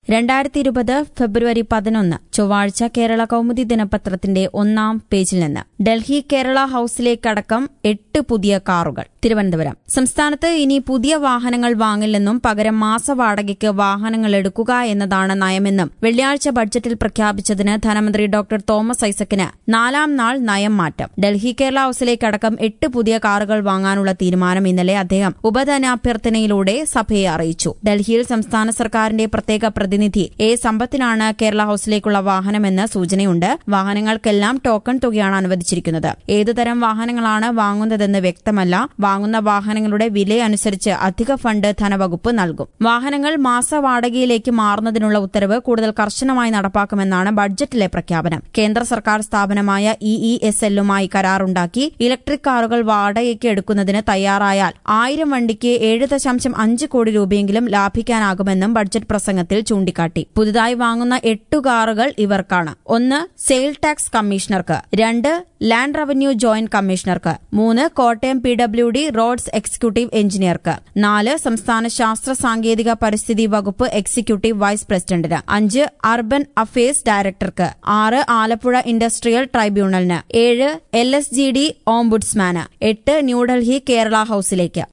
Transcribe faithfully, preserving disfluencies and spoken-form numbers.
രണ്ടായിരത്തി ഇരുപത് ഫെബ്രുവരി പതിനൊന്ന് ചൊവ്വാഴ്ച കേരള കൗമുദി ദിനപത്രത്തിന്റെ ഒന്നാം പേജിൽ നിന്ന് ഡൽഹി കേരള ഹൌസിലേക്കടക്കം എട്ട് പുതിയ കാറുകൾ. തിരുവനന്തപുരം സംസ്ഥാനത്ത് ഇനി പുതിയ വാഹനങ്ങൾ വാങ്ങില്ലെന്നും പകരം മാസവാടകയ്ക്ക് വാഹനങ്ങൾ എടുക്കുക എന്നതാണ് നയമെന്നും വെള്ളിയാഴ്ച ബഡ്ജറ്റിൽ പ്രഖ്യാപിച്ചതിന് ധനമന്ത്രി ഡോക്ടർ തോമസ് ഐസക്കിന് നാലാം നാൾ നയം മാറ്റം. ഡൽഹി കേരള ഹൌസിലേക്കടക്കം എട്ട് പുതിയ കാറുകൾ വാങ്ങാനുള്ള തീരുമാനം ഇന്നലെ അദ്ദേഹം ഉപധനാഭ്യർത്ഥനയിലൂടെ സഭയെ അറിയിച്ചു. ഡൽഹിയിൽ സംസ്ഥാന സർക്കാരിന്റെ പ്രത്യേക പ്രതിനിധി എ സമ്പത്തിനാണ് കേരള ഹൌസിലേക്കുള്ള വാഹനമെന്ന് സൂചനയുണ്ട്. വാഹനങ്ങൾക്കെല്ലാം ടോക്കൺ തുകയാണ് അനുവദിച്ചിരിക്കുന്നത്. ഏതുതരം വാഹനങ്ങളാണ് വാങ്ങുന്നതെന്ന് വ്യക്തമല്ല. വാങ്ങുന്ന വാഹനങ്ങളുടെ വിലയനുസരിച്ച് അധിക ഫണ്ട് ധനവകുപ്പ് നൽകും. വാഹനങ്ങൾ മാസവാടകയിലേക്ക് മാറുന്നതിനുള്ള ഉത്തരവ് കൂടുതൽ കർശനമായി നടപ്പാക്കുമെന്നാണ് ബഡ്ജറ്റിലെ പ്രഖ്യാപനം. കേന്ദ്ര സർക്കാർ സ്ഥാപനമായ ഇ ഇ എസ് എല്ലുമായി കരാറുണ്ടാക്കി ഇലക്ട്രിക് കാറുകൾ വാടകയ്ക്ക് എടുക്കുന്നതിന് തയ്യാറായാൽ ആയിരം വണ്ടിക്ക് ഏഴ് ദശാംശം അഞ്ച് കോടി രൂപയെങ്കിലും ലാഭിക്കാനാകുമെന്നും ബഡ്ജറ്റ് പ്രസംഗത്തിൽ ചൂണ്ടിക്കാട്ടി. പുതുതായി വാങ്ങുന്ന എട്ടു കാറുകൾ ഇവർക്കാണ്. ഒന്ന് സെയിൽ ടാക്സ് കമ്മീഷണർക്ക്, രണ്ട് ലാൻഡ് റവന്യൂ ജോയിന്റ് കമ്മീഷണർക്ക്, മൂന്ന് Kottayam P W D roads executive എഞ്ചിനീയർക്ക്, നാല് സംസ്ഥാന ശാസ്ത്ര സാങ്കേതിക പരിസ്ഥിതി വകുപ്പ് എക്സിക്യൂട്ടീവ് വൈസ് പ്രസിഡന്റിന്, അഞ്ച് അർബൻ അഫയേഴ്സ് ഡയറക്ടർക്ക്, ആറ് ആലപ്പുഴ ഇൻഡസ്ട്രിയൽ ട്രൈബ്യൂണലിന്, ഏഴ് എൽ എസ് ജി ഡി ഓംബുഡ്സ്മാന്, എട്ട് ന്യൂഡൽഹി കേരള ഹൌസിലേക്ക്.